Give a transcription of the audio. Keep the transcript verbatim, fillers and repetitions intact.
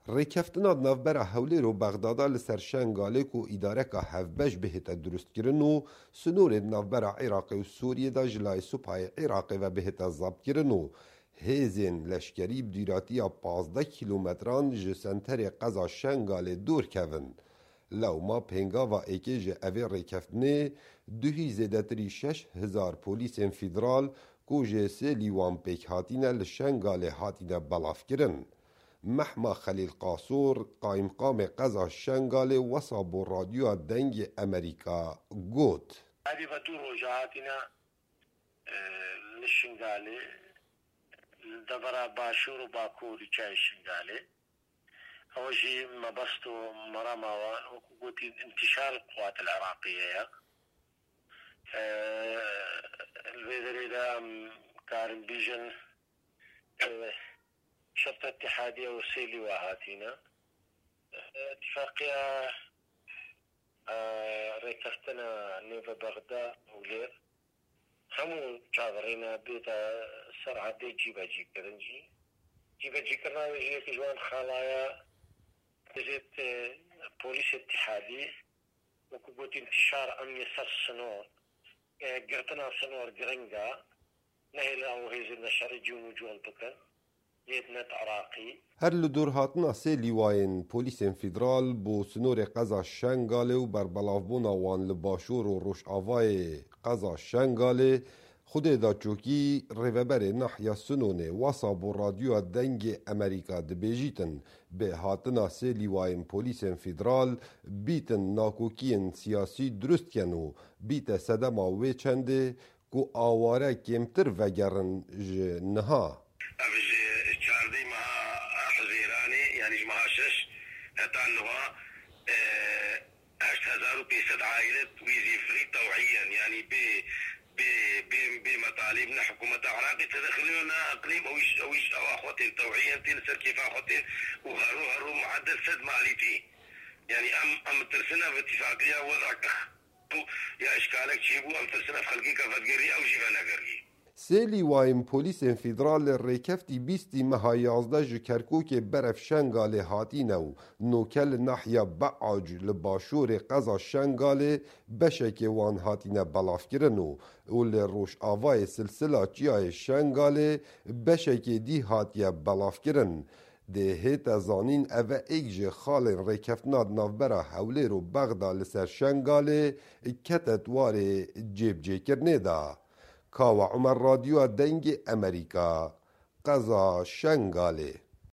ریکفتنا نافبر هولیر و بغدادا لسر شنگالک و اداره که هفبش بهت درست کرن و سنور نافبر عراق و سوریه دا جلای سپای عراق و بهت ضبط کرن و هیزین لشکری بدیراتی پازده کیلومتران جسنتر قضا شنگال دور کون. لو ما پنگا و ایکیج اوی ریکفتنه دوهی زیدتری شش هزار پولیس فیدرال کو جیسه لیوان پیک هاتینه لشنگال هاتینه بلاف کرن. محما خلیل قاسور قایم قام قضا شنگال وصاب و رادیو دنگ امریکا گوت هذه فتور وجهاتنا للشنغالي دبرا باشور وباكوري كاي الشنغالي أول شيء ما بسطوا مرامى وقوتي انتشار القوات العراقية الوزير ده كارم بيجن شرطة اتحادية وسيلي وهاتينا اتفاقية ريكفتنا نيفا بغداد ولير همو جابرينا بيتا سرعة دي جيبا جيكرنجي جيبا جيكرنا وجيه كجوان خلايا تجد بوليس اتحادي وكبوت انتشار أمني سر سنور قرتنا سنور قرنقا نهي أو هيزي نشر جون وجوه بكر هر لدور هاتنا سه لیواین پولیس فیدرال بو سنور قضا شنگاله و بربلافبونا وان لباشور و روش آوای قضا شنگاله خود دا چوکی ریوبر نحیا سنونه وصاب و رادیو دنگ امریکا دبیجیتن به هاتنا سه لیواین پولیس فیدرال بیتن ناکوکین سیاسی درست کنو بیت سدما وی چنده کو آواره کمتر وگرن جنها تانها هشت هزار وبيسد عائلة ويزيفري توعيا يعني ب ب بمطالبنا حكومة العراق تدخلنا اقليم او او او اخوتين توعيا تنسى كيف اخوتين وهرو هرو معدل سد ماليتي يعني ام ام ترسنا باتفاقية وضعك يا اشكالك شيبو ام ترسنا في خلقي كفتقري او جيفانا قرقي سه لیواین پولیس فیدرال ریکفتی بیستی مها یازده جو کرکوک برف شنگال هاتینه و نوکل نحیا بعاج لباشور قضا شنگال بشک وان هاتینه بلاف کرن و اول روش آوای سلسله چیای شنگال بشک دی هاتیه بلاف کرن. ده هیت زانین اوه ایک خال ریکفتناد نافبرا حوله رو بغدا لسر شنگال کتت واره جیب جی کرنه دا. کاوا عمر رادیو دنگ امریکا قضا شنگاله